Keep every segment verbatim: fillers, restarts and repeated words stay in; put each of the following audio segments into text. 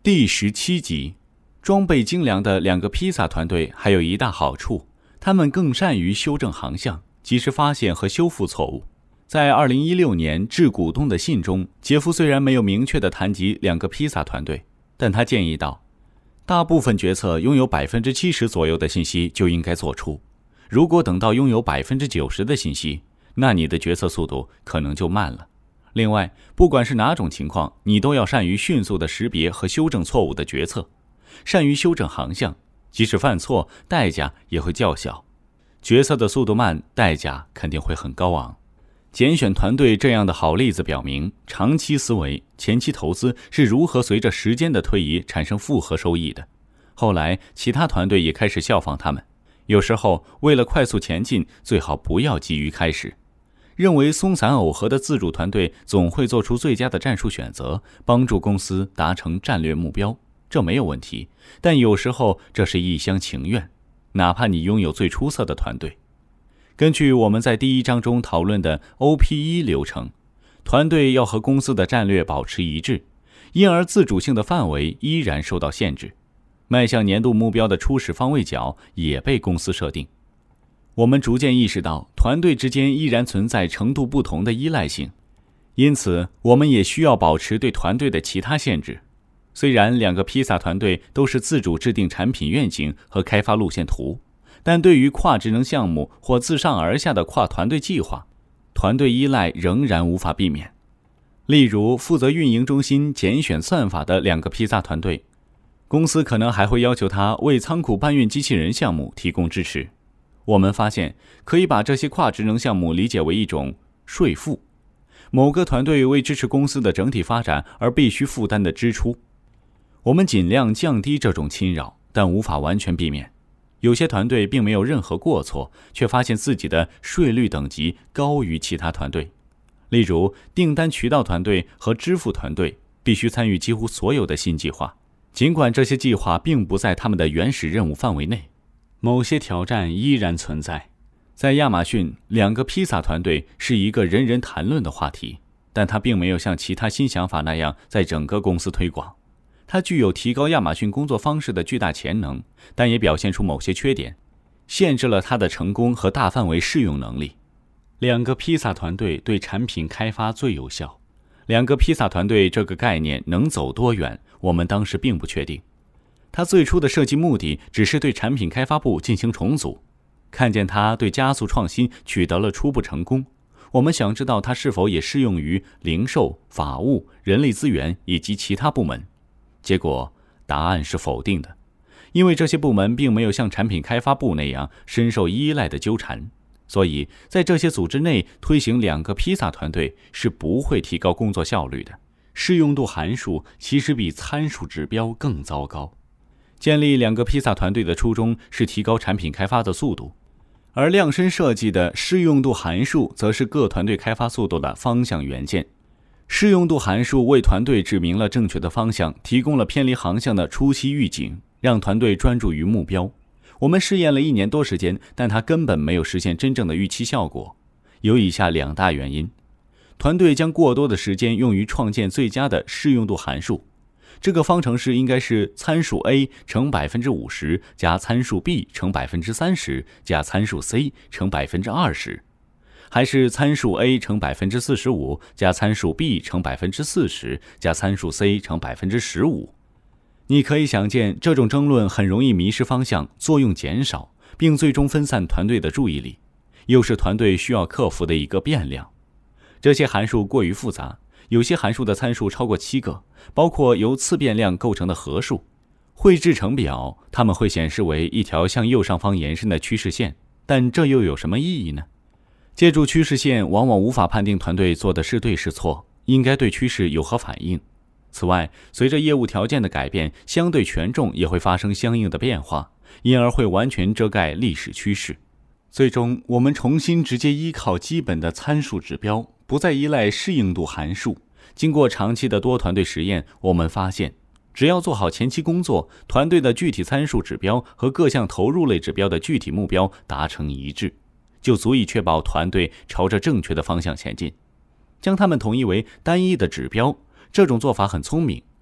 第十七集，装备精良的两个披萨团队还有一大好处，他们更善于修正航向，及时发现和修复错误。在二零一六年致股东的信中，杰夫虽然没有明确地谈及两个披萨团队，但他建议道，大部分决策拥有 百分之七十 左右的信息就应该做出，如果等到拥有 百分之九十 的信息，那你的决策速度可能就慢了。另外，不管是哪种情况，你都要善于迅速地识别和修正错误的决策，善于修正航向，即使犯错，代价也会较小。决策的速度慢，代价肯定会很高昂。拣选团队这样的好例子表明，长期思维、前期投资是如何随着时间的推移产生复合收益的。后来，其他团队也开始效仿他们。有时候，为了快速前进，最好不要急于开始。认为松散耦合的自主团队总会做出最佳的战术选择，帮助公司达成战略目标，这没有问题。但有时候这是一厢情愿，哪怕你拥有最出色的团队。根据我们在第一章中讨论的 O P E 流程，团队要和公司的战略保持一致，因而自主性的范围依然受到限制。迈向年度目标的初始方位角也被公司设定。我们逐渐意识到，团队之间依然存在程度不同的依赖性，因此我们也需要保持对团队的其他限制。虽然两个披萨团队都是自主制定产品愿景和开发路线图，但对于跨职能项目或自上而下的跨团队计划，团队依赖仍然无法避免。例如，负责运营中心拣选算法的两个披萨团队，公司可能还会要求他为仓库搬运机器人项目提供支持。我们发现，可以把这些跨职能项目理解为一种税负，某个团队为支持公司的整体发展而必须负担的支出。我们尽量降低这种侵扰，但无法完全避免。有些团队并没有任何过错，却发现自己的税率等级高于其他团队。例如，订单渠道团队和支付团队必须参与几乎所有的新计划，尽管这些计划并不在他们的原始任务范围内。某些挑战依然存在。在亚马逊，两个披萨团队是一个人人谈论的话题，但它并没有像其他新想法那样在整个公司推广。它具有提高亚马逊工作方式的巨大潜能，但也表现出某些缺点，限制了它的成功和大范围适用能力。两个披萨团队对产品开发最有效。两个披萨团队这个概念能走多远，我们当时并不确定。他最初的设计目的只是对产品开发部进行重组，看见他对加速创新取得了初步成功，我们想知道它是否也适用于零售、法务、人力资源以及其他部门。结果答案是否定的，因为这些部门并没有像产品开发部那样深受依赖的纠缠，所以在这些组织内推行两个披萨团队是不会提高工作效率的。适用度函数其实比参数指标更糟糕。建立两个披萨团队的初衷是提高产品开发的速度，而量身设计的适用度函数则是各团队开发速度的方向元件。适用度函数为团队指明了正确的方向，提供了偏离航向的初期预警，让团队专注于目标。我们试验了一年多时间，但它根本没有实现真正的预期效果。有以下两大原因：团队将过多的时间用于创建最佳的适用度函数。这个方程式应该是参数 A 乘 百分之五十 加参数 B 乘 百分之三十 加参数 C 乘 百分之二十， 还是参数 A 乘 百分之四十五 加参数 B 乘 百分之四十 加参数 C 乘 百分之十五。 你可以想见，这种争论很容易迷失方向，作用减少，并最终分散团队的注意力，又是团队需要克服的一个变量。这些函数过于复杂，有些函数的参数超过七个，包括由次变量构成的合数。绘制成表，它们会显示为一条向右上方延伸的趋势线，但这又有什么意义呢？借助趋势线，往往无法判定团队做的是对是错，应该对趋势有何反应。此外，随着业务条件的改变，相对权重也会发生相应的变化，因而会完全遮盖历史趋势。最终，我们重新直接依靠基本的参数指标，不再依赖适应度函数。经过长期的多团队实验，我们发现，只要做好前期工作，团队的具体参数指标和各项投入类指标的具体目标达成一致，就足以确保团队朝着正确的方向前进。将它们统一为单一的指标，这种做法很聪明，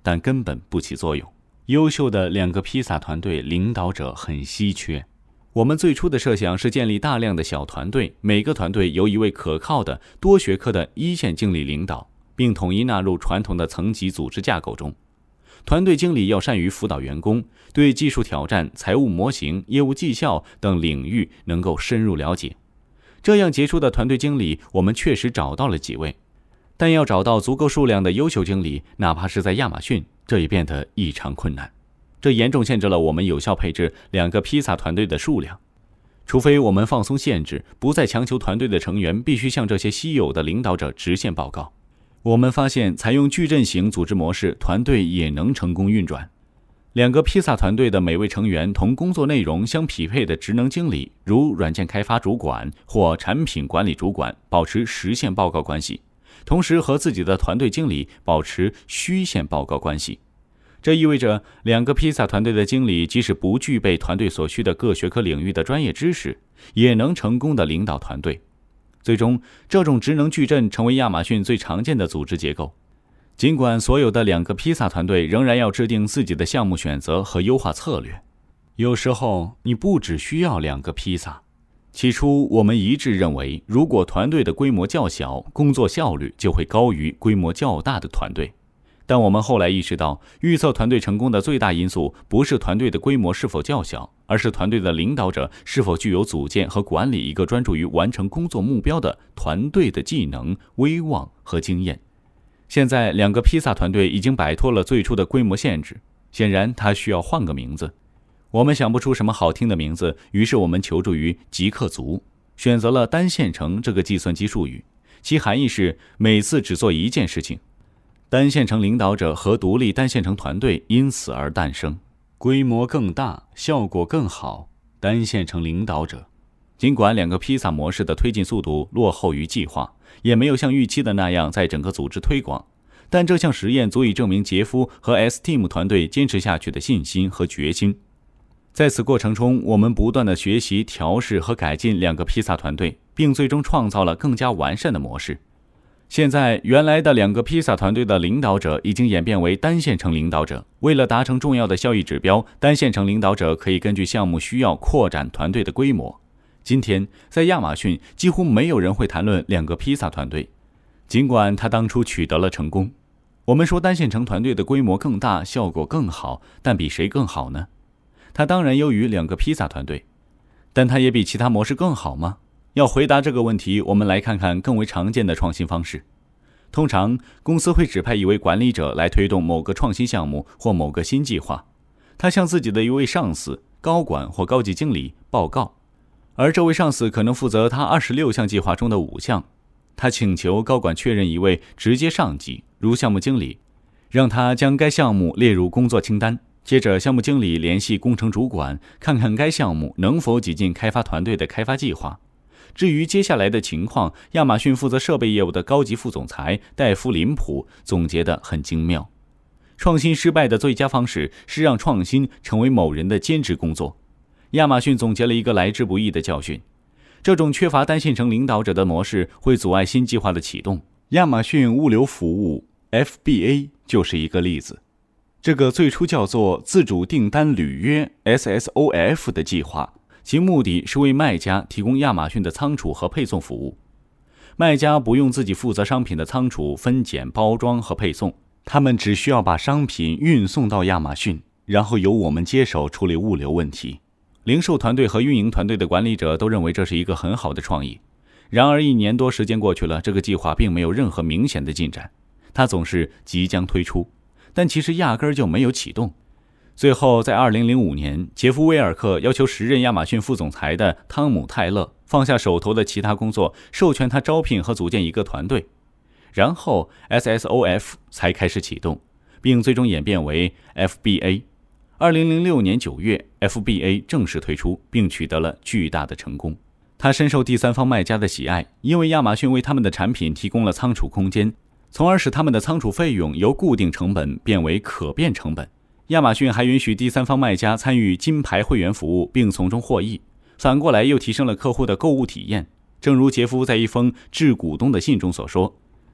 但根本不起作用。优秀的两个披萨团队领导者很稀缺。我们最初的设想是建立大量的小团队，每个团队由一位可靠的多学科的一线经理领导，并统一纳入传统的层级组织架构中。团队经理要善于辅导员工，对技术挑战、财务模型、业务绩效等领域能够深入了解。这样杰出的团队经理，我们确实找到了几位，但要找到足够数量的优秀经理，哪怕是在亚马逊，这也变得异常困难。这严重限制了我们有效配置两个披萨团队的数量。除非我们放松限制，不再强求团队的成员必须向这些稀有的领导者直线报告。我们发现，采用矩阵型组织模式，团队也能成功运转。两个披萨团队的每位成员同工作内容相匹配的职能经理，如软件开发主管或产品管理主管，保持实线报告关系，同时和自己的团队经理保持虚线报告关系。这意味着，两个披萨团队的经理即使不具备团队所需的各学科领域的专业知识，也能成功的领导团队。最终，这种职能矩阵成为亚马逊最常见的组织结构。尽管所有的两个披萨团队仍然要制定自己的项目选择和优化策略，有时候你不只需要两个披萨。起初，我们一致认为，如果团队的规模较小，工作效率就会高于规模较大的团队。但我们后来意识到，预测团队成功的最大因素不是团队的规模是否较小，而是团队的领导者是否具有组建和管理一个专注于完成工作目标的团队的技能、威望和经验。现在，两个披萨团队已经摆脱了最初的规模限制，显然它需要换个名字。我们想不出什么好听的名字，于是我们求助于极客族，选择了单线程这个计算机术语，其含义是每次只做一件事情。单线程领导者和独立单线程团队因此而诞生，规模更大，效果更好。单线程领导者，尽管两个披萨模式的推进速度落后于计划，也没有像预期的那样在整个组织推广，但这项实验足以证明杰夫和 S-Team 团队坚持下去的信心和决心。在此过程中，我们不断地学习、调试和改进两个披萨团队，并最终创造了更加完善的模式。现在，原来的两个披萨团队的领导者已经演变为单线程领导者。为了达成重要的效益指标，单线程领导者可以根据项目需要扩展团队的规模。今天，在亚马逊，几乎没有人会谈论两个披萨团队，尽管他当初取得了成功。我们说单线程团队的规模更大，效果更好，但比谁更好呢？他当然优于两个披萨团队，但他也比其他模式更好吗？要回答这个问题，我们来看看更为常见的创新方式。通常，公司会指派一位管理者来推动某个创新项目或某个新计划。他向自己的一位上司、高管或高级经理报告，而这位上司可能负责他二十六项计划中的五项。他请求高管确认一位直接上级，如项目经理，让他将该项目列入工作清单。接着，项目经理联系工程主管，看看该项目能否挤进开发团队的开发计划。至于接下来的情况，亚马逊负责设备业务的高级副总裁戴夫·林普总结得很精妙。创新失败的最佳方式是让创新成为某人的兼职工作。亚马逊总结了一个来之不易的教训：这种缺乏单线程领导者的模式会阻碍新计划的启动。亚马逊物流服务 F B A 就是一个例子。这个最初叫做自主订单履约 S S O F 的计划，其目的是为卖家提供亚马逊的仓储和配送服务。卖家不用自己负责商品的仓储、分拣、包装和配送，他们只需要把商品运送到亚马逊，然后由我们接手处理物流问题。零售团队和运营团队的管理者都认为这是一个很好的创意。然而一年多时间过去了，这个计划并没有任何明显的进展。它总是即将推出，但其实压根儿就没有启动。最后，在二零零五年，杰夫·威尔克要求时任亚马逊副总裁的汤姆·泰勒放下手头的其他工作，授权他招聘和组建一个团队。然后 S S O F 才开始启动，并最终演变为 F B A。二零零六年九月 ，F B A 正式推出，并取得了巨大的成功。它深受第三方卖家的喜爱，因为亚马逊为他们的产品提供了仓储空间，从而使他们的仓储费用由固定成本变为可变成本。亚马逊还允许第三方卖家参与金牌会员服务，并从中获益，反过来又提升了客户的购物体验。正如杰夫在一封致股东的信中所说，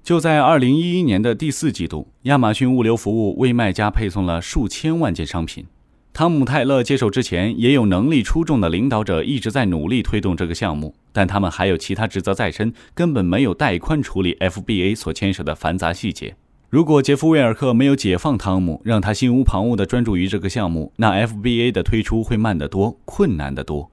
就在二零一一年的第四季度，亚马逊物流服务为卖家配送了数千万件商品。汤姆·泰勒接手之前，也有能力出众的领导者一直在努力推动这个项目，但他们还有其他职责在身，根本没有带宽处理 F B A 所牵涉的繁杂细节。如果杰夫·威尔克没有解放汤姆，让他心无旁骛地专注于这个项目，那 F B A 的推出会慢得多，困难得多。